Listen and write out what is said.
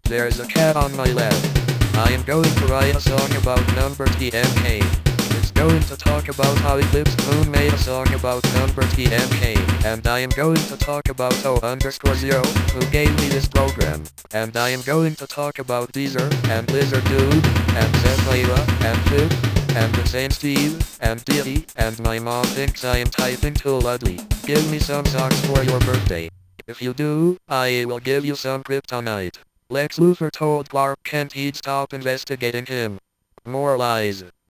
There's a cat on my lap. I am going to write a song about number TMK. It's going to talk about how Eclipse Moon made a song about number TMK. And I am going to talk about O_0, who gave me this program. And I am going to talk about Deezer, and Lizard Dude, and Zephyra, and Pip, and Insane Steve, and Diddy, and my mom thinks I am typing too loudly. Give me some songs for your birthday. If you do, I will give you some kryptonite. Lex Luthor told Clark Kent he'd stop investigating him. More lies.